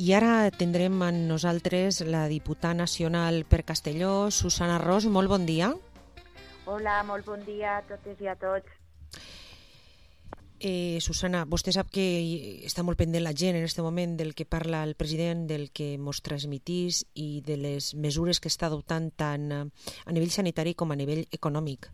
I ara tindrem amb nosaltres la diputada nacional per Castelló, Susana Ros. Molt bon dia. Hola, molt bon dia a totes i a tots. Susana, vostè sap que està molt pendent la gent en aquest moment del que parla el president, del que mos transmitís i de les mesures que està adoptant tant a nivell sanitari com a nivell econòmic.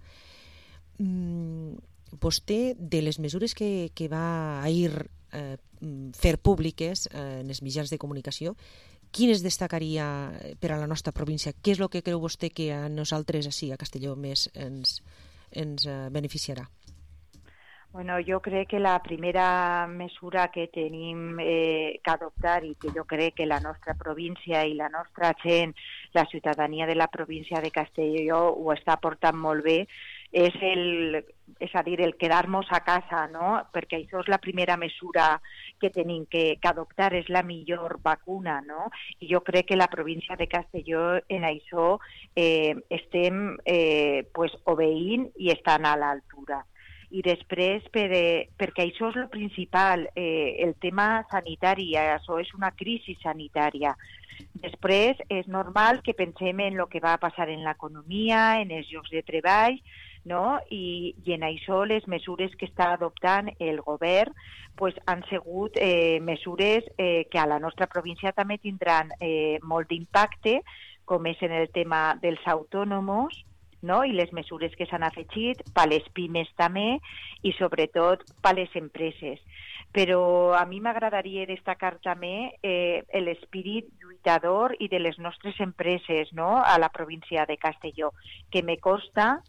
Vostè, de les mesures que va ahir fer públiques en els mitjans de comunicació, quines destacaria per a la nostra província? Què és el que creu vostè que a nosaltres ací, a Castelló, més ens beneficiarà? Bueno, jo crec que la primera mesura que tenim que adoptar i que jo crec que la nostra província i la nostra gent, la ciutadania de la província de Castelló ho està portant molt bé, és a dir, el quedar-nos a casa, no? Perquè això és la primera mesura que tenim que adoptar, és la millor vacuna, no? I jo crec que la província de Castelló en això estem obeint i estan a l'altura. I després, perquè això és el principal, el tema sanitari, això és una crisi sanitària. Després, és normal que pensem en el que va passar en l'economia, en els llocs de treball, no? I en això les mesures que està adoptant el govern han sigut mesures que a la nostra província també tindran molt d'impacte, com és en el tema dels autònoms, no? I les mesures que s'han afegit, per les pimes també, i sobretot per les empreses. Però a mi m'agradaria destacar també l'espírit lluitador i de les nostres empreses, no? A la província de Castelló, que me consta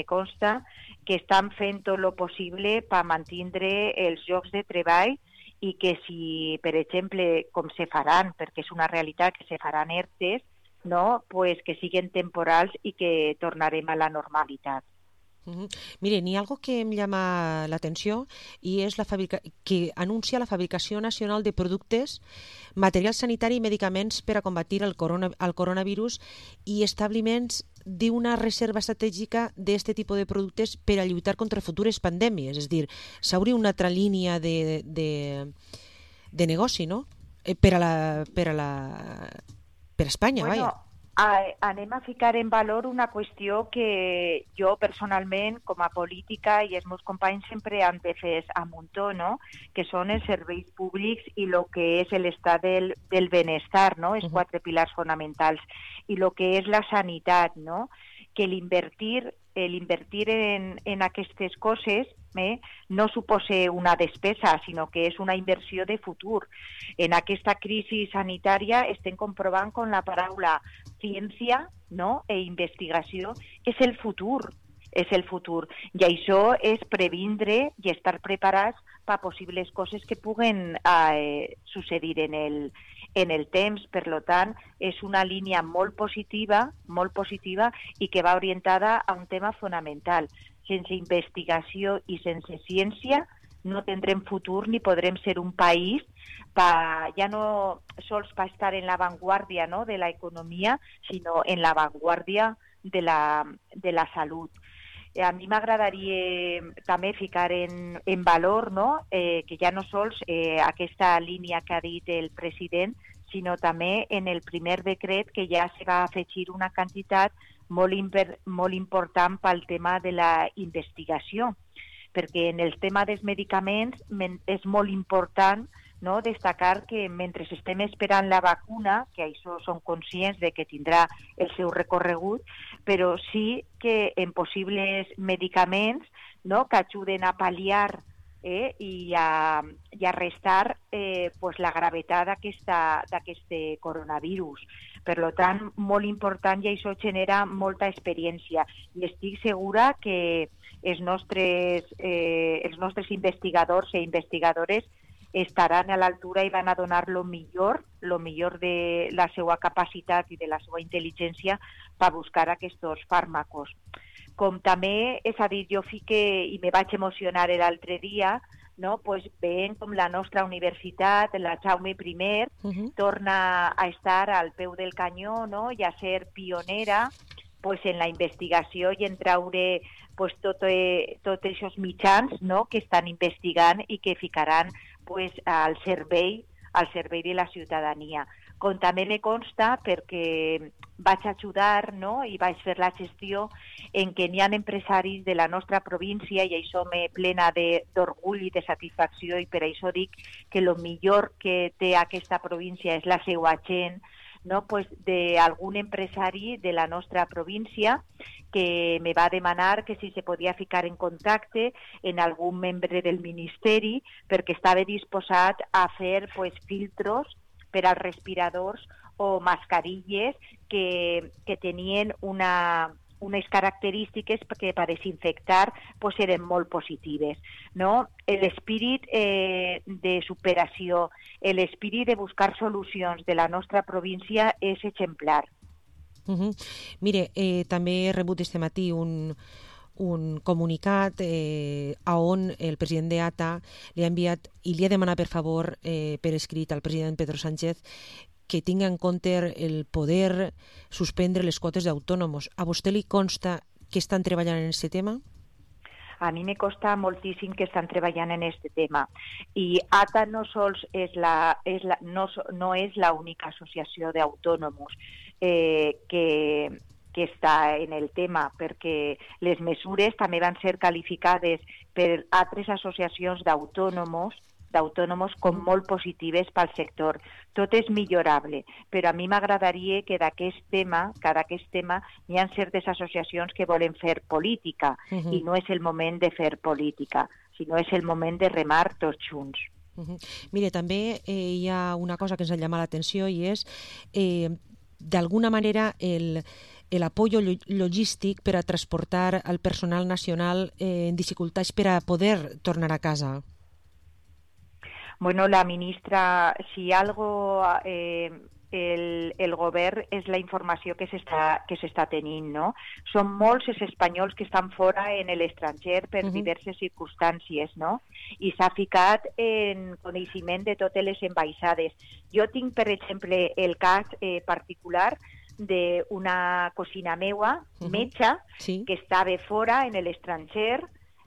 que estan fent tot el possible per mantindre els llocs de treball i que si, per exemple, com se faran, perquè és una realitat que se faran ERTEs, no? Que siguin temporals i que tornarem a la normalitat. Mire, n'hi ha algo que em llama l'atenció i és que anuncia la fabricació nacional de productes, material sanitari i medicaments per a combatir el coronavirus i establiments d'una reserva estratègica d'aquest tipus de productes per a lluitar contra futures pandèmies. És a dir, s'hauria una altra línia de negoci, no? Per a Espanya, bueno, anem a ficar en valor una qüestió que jo personalment, com a política, i els meus companys sempre han defès a muntó, no? Que són els serveis públics i el que és l'estat del benestar, no? Els quatre pilars fonamentals. I el que és la sanitat, no? Que l'invertir en aquestes coses no suposa una despesa, sinó que és una inversió de futur. En aquesta crisi sanitària estem comprovant com la paraula ciència, no? I investigació és el futur. I això és previndre i estar preparats per possibles coses que puguen succeir en el temps. Per tant, és una línia molt positiva i que va orientada a un tema fonamental. Sense investigació i sense ciència no tindrem futur ni podrem ser un país ja no sols per estar en l'avantguàrdia, no? De l'economia, sinó en l'avantguàrdia de la salut. A mi m'agradaria també ficar en valor, no? Que ja no sols aquesta línia que ha dit el president, sinó també en el primer decret que ja se va afegir una quantitat molt important pel tema de la investigació, perquè en el tema dels medicaments és molt important, no? Destacar que mentre estem esperant la vacuna, que això som conscients de que tindrà el seu recorregut, però sí que en possibles medicaments, no? Que ajuden a pal·liar i a restar la gravetat d'aquest coronavirus. Per tant, molt important, i això genera molta experiència. I estic segura que els nostres investigadors i investigadores estaran a l'altura i van a donar lo millor de la seva capacitat i de la seva intel·ligència per buscar aquests fàrmacos. Com també, és a dir, jo i me vaig emocionar l'altre dia, no? Veient com la nostra universitat, la Jaume I, torna a estar al peu del canyó, no? I a ser pionera en la investigació i en traure tots aquests mitjans, no? Que estan investigant i que ficaran al servei al servei de la ciutadania. Com també me consta, perquè vaig ajudar, no?, i vaig fer la gestió en què n'hi ha empresaris de la nostra província, i això me plena d'orgull i de satisfacció, i per això dic que el millor que té aquesta província és la seva gent, no?, pues d'algun empresari de la nostra província que me va demanar que si se podia ficar en contacte en algun membre del Ministeri perquè estava disposat a fer pues, filtros per als respiradors o mascarilles que tenien unes característiques que per desinfectar pues, eren molt positives. No? L'espírit de superació, l'espírit de buscar solucions de la nostra província és exemplar. Mire, també he rebut este matí un comunicat on el president d'ATA li ha enviat i li ha demanat per favor per escrit al president Pedro Sánchez que tinga en compte el poder suspendre les quotes d'autònoms. A vostè li consta que estan treballant en aquest tema? A mi me costa moltíssim que estan treballant en aquest tema. I ATA no sols no és l'única associació d'autònoms que està en el tema, perquè les mesures també van ser qualificades per altres associacions d'autònoms com molt positives pel sector. Tot és millorable, però a mi m'agradaria que d'aquest tema hi ha certes associacions que volen fer política i no és el moment de fer política, sinó és el moment de remar tots junts. Mire, també hi ha una cosa que ens ha llamat l'atenció i és, d'alguna manera, el apoyo logístic per a transportar el personal nacional en dificultats per a poder tornar a casa. Bueno, la ministra, si algo el govern és la informació que s'està tenint, no? Són molts els espanyols que estan fora en l'estranger per diverses circumstàncies, no? I s'ha ficat en coneixement de totes les ambaixades. Jo tinc, per exemple, el cas particular d'una cosina meua, metge, que estava fora en l'estranger,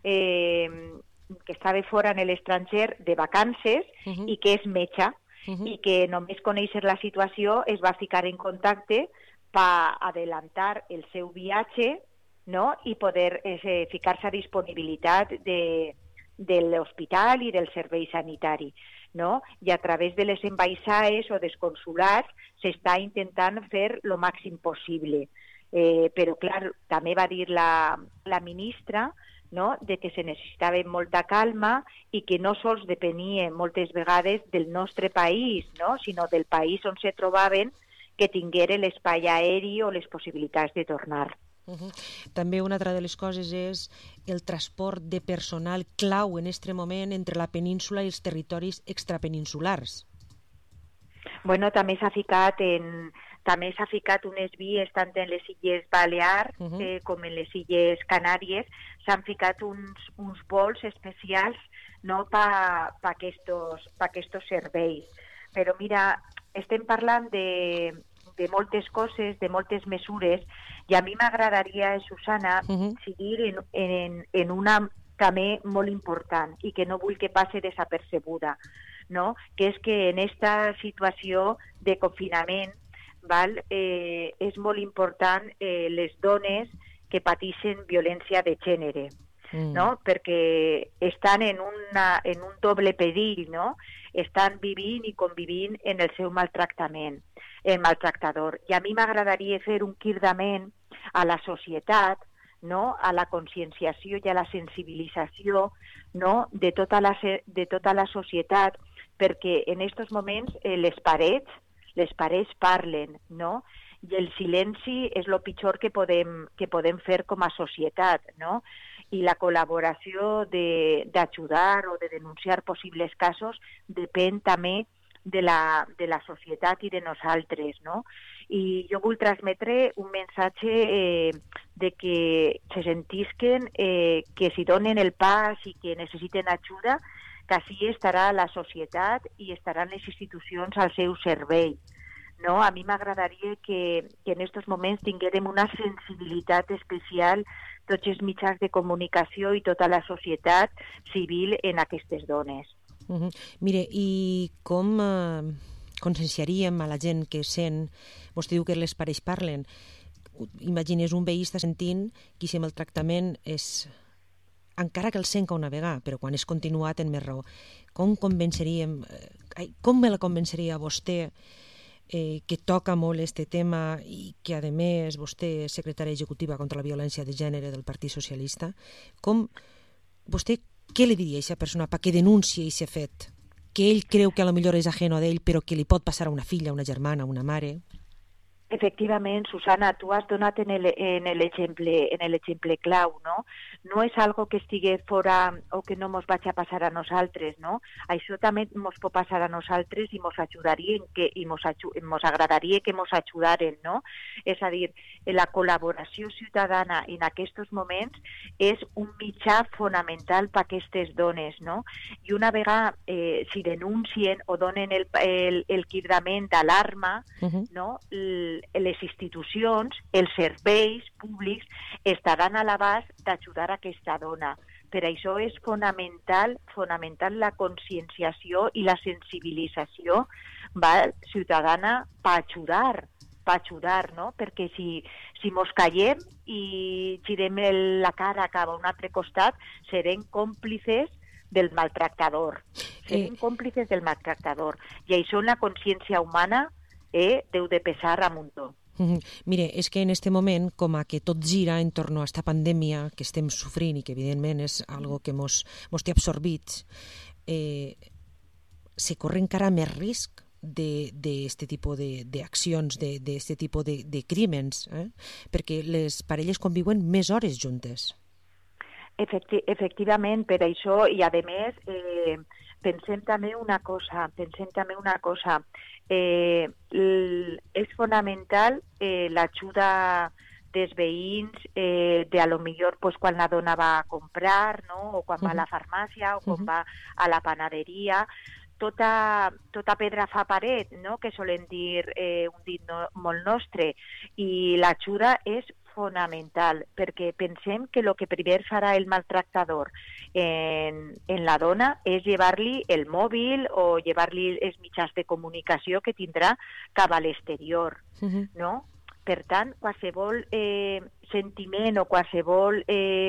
de vacances i que és metge i que només conèixer la situació es va ficar en contacte per adelantar el seu viatge, no? I poder ficar-se a disponibilitat de l'hospital i del servei sanitari. No? I a través de les ambaixades o dels consulats s'està intentant fer el màxim possible. Però, clar, també va dir la ministra, no?, de que se necessitava molta calma i que no sols depenia moltes vegades del nostre país, no?, sinó del país on se trobaven, que tingueren l'espai aeri o les possibilitats de tornar. També una altra de les coses és el transport de personal clau en aquest moment entre la península i els territoris extrapeninsulars. Bueno, també s'ha ficat unes vies tant en les Illes Balears com en les Illes Canàries, s'han ficat uns vols especials, no, per aquests serveis. Però mira, estem parlant de moltes coses, de moltes mesures, i a mi m'agradaria, Susana, seguir en una també molt important i que no vull que passi desapercebuda, no? Que és que en aquesta situació de confinament és molt important les dones que pateixen violència de gènere, no? Perquè estan en un doble perill, no? Estan vivint i convivint en el seu maltractament, el maltractador. I a mi m'agradaria fer un cridament a la societat, no?, a la conscienciació i a la sensibilització, no?, de tota la societat, perquè en aquests moments les parets parlen, no?, i el silenci és el pitjor que podem fer com a societat, no?, i la col·laboració d'ajudar o de denunciar possibles casos depèn també de la societat i de nosaltres, no? I jo vull transmetre un missatge de que se sentisquen que si donen el pas i que necessiten ajuda, que així estarà la societat i estaran les institucions al seu servei. No? A mi m'agradaria que en aquests moments tinguérem una sensibilitat especial tots els mitjans de comunicació i tota la societat civil en aquestes dones. Mire, i com conscienciaríem a la gent que sent, vostè diu que les parells parlen, imagines un veí està sentint que si el tractament és, encara que el sent una vegada, però quan és continuat en més raó, com me la convenceria a vostè que toca molt este tema i que a més vostè és secretària executiva contra la violència de gènere del Partit Socialista, vostè què li diria a aquesta persona perquè denunciï aquest fet? Que ell creu que a lo millor és ajeno d'ell, però que li pot passar a una filla, a una germana, a una mare? Efectivament, Susana, tu has donat en l'exemple clau, no? No és algo que estigui fora o que no mos vaig a passar a nosaltres, no? Això també mos pot passar a nosaltres i mos ajudaria i mos agradaria que mos ajudaren, no? És a dir, la col·laboració ciutadana en aquests moments és un mitjà fonamental per a aquestes dones, no? I una vegada si denuncien o donen el cridament d'alarma, no? Les institucions, els serveis públics estaran a l'abast d'ajudar aquesta dona. Per això és fonamental la conscienciació i la sensibilització ciutadana per ajudar, no? Perquè si mos callem i girem la cara cap a un altre costat, serem còmplices del maltractador. Serem còmplices del maltractador. I això en la consciència humana deu de pesar a muntó. Mire, és que en este moment, com a que tot gira en torno a esta pandèmia que estem sofrint i que evidentment és algo que mos té absorbits, se corre encara més risc d'aquest tipus d'accions, d'aquest tipus de crímens, perquè les parelles conviuen més hores juntes. Efectivament, per això, i a més, pensem també una cosa, és fonamental l'ajuda dels veïns, de a lo millor quan la dona va a comprar, no? O quan va a la farmàcia o quan va a la panaderia. Tota pedra fa paret, no? Que solen dir un dit molt nostre, i l'ajuda és fonamental, perquè pensem que el que primer farà el maltractador en la dona és llevar-li el mòbil o llevar-li els mitjans de comunicació que tindrà cap a l'exterior, no? Per tant, qualsevol sentiment o qualsevol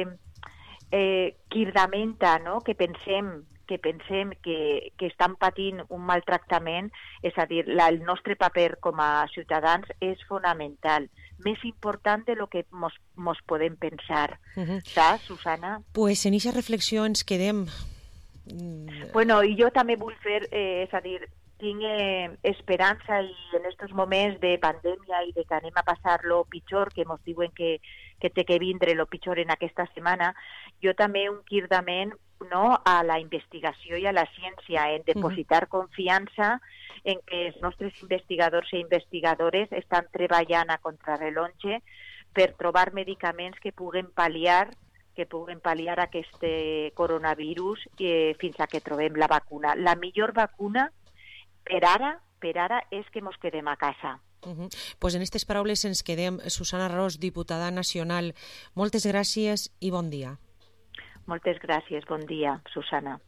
cridamenta, no? que pensem que estan patint un maltractament, és a dir, el nostre paper com a ciutadans és fonamental, més important de lo que mos podem pensar. Saps, Susana? Pues en aquesta reflexió ens quedem. Bueno, i jo també vull fer, és a dir, tinc esperança i en aquests moments de pandèmia i de que anem a passar lo pitjor, que mos diuen que té que vindre lo pitjor en aquesta setmana, jo també un cridament, no, a la investigació i a la ciència, en depositar confiança en que els nostres investigadors i investigadores estan treballant a contrarrellotge per trobar medicaments que puguen pal·liar aquest coronavirus fins a que trobem la vacuna. La millor vacuna per ara és que mos quedem a casa. Pues en aquestes paraules ens quedem. Susana Ros, diputada nacional, moltes gràcies i bon dia. Moltes gràcies, bon dia, Susana.